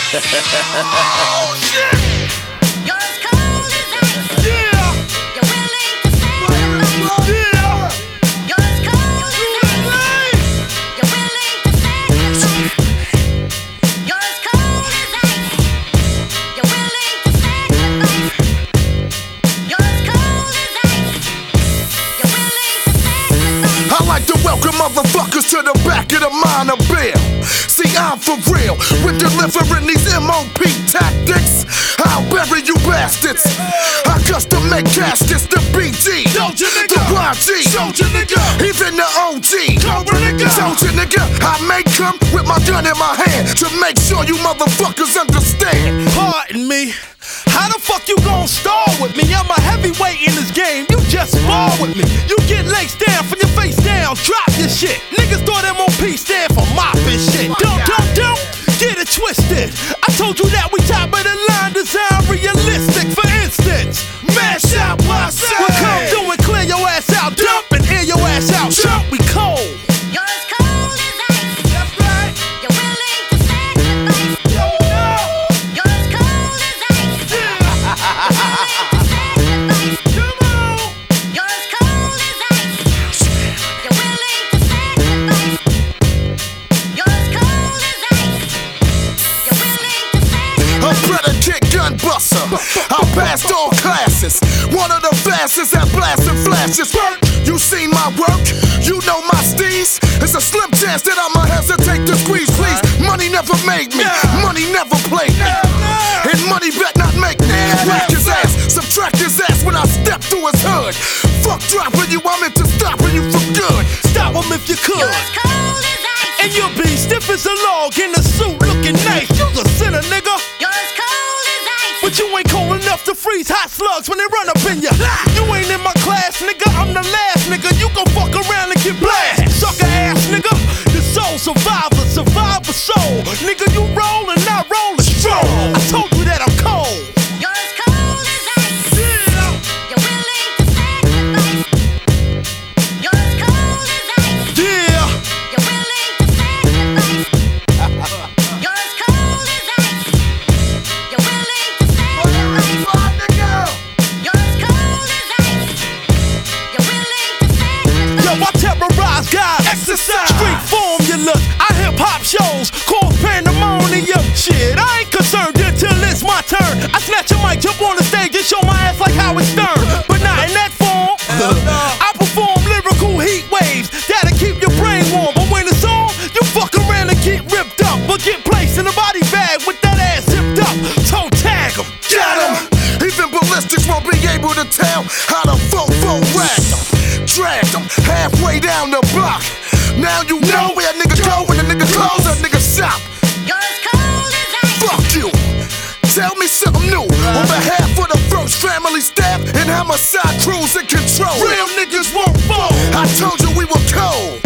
Oh, shit! You're as cold as ice. Yeah! You're willing to sacrifice. Yeah! You're as cold as ice. You're willing to sacrifice. You're as cold as ice. You're willing to sacrifice. You're as cold as ice. You're willing to sacrifice. I like to welcome motherfuckers to the back of the minor bill. See, I'm for real with delivering these MOP tactics. I'll bury you bastards. I custom make caskets, the BG, Soldier nigga. the YG, Soldier nigga. even the OG. Cobra nigga. Soldier nigga, I may come with my gun in my hand to make sure you motherfuckers understand. Pardon me. How the fuck you gon' stall with me? I'm a heavyweight in this game, you just spar with me. You get laced down from your face down, drop your shit. Niggas thought MOP stand for mopping shit. Don't get it twisted. I told you that we top of the line, design realistic. For instance, mash out myself. We'll come through and clear your ass out, dump and air your ass out. Jump, we cold. You're as cold as ice. That's right. You're willing to sacrifice. Yo, no. You're as cold as ice. You're willing to sacrifice. Come on. You're as cold as ice. You're willing to sacrifice. You're as cold as ice. You're willing to A sacrifice. predicate gun buster. I passed all classes. One of the fastest at blasting flashes. You seen my work? You know my steez? It's a slim chance that I'ma hesitate to squeeze, please. Money never made me. Money never played me. And money bet not make me. Whack his ass, subtract his ass when I step through his hood. Fuck dropping you, I'm into stopping you for good. Stop him if you could. You're as cold as ice. And you'll be stiff as a log in a suit looking nice. You's a sinner, nigga. You're as cold as ice. But you ain't cold enough to freeze hot slugs when they run up in ya. You ain't in my class, nigga. I'm the last nigga. You gon' fuck around and get blasted. Sucker ass, nigga. The soul survivor, survivor soul. Nigga, you roll and I roll and stroll. I told you that I'm cold. You're as cold as ice. Yeah. You're willing to sacrifice. You're as cold as ice. Yeah. You're willing to sacrifice. You're as cold as ice. You're willing to sacrifice. You're as cold as ice. You're willing to sacrifice. Yo, I terrorize guys. Exercise. Street formulas. I hip hop shows. Cause pandemonium. Shit, I ain't concerned until it's my turn. I snatch a mic, jump on the stage and show my ass like Howard Stern. But not in that form. I perform lyrical heat waves that'll keep your brain warm. But when it's on, you fuck around and get ripped up. But get placed in a body bag with that ass zipped up. Toe tag 'em. Got him! Even ballistics won't be able to tell how to fofo rag them. Drag them halfway down the block. Now you know where a nigga go when a nigga close, a nigga shop. You're as cold as ice. Fuck you! Tell me something new. On behalf of the First Family staff and homicide crews in control. Real niggas won't fall. I told you we were cold.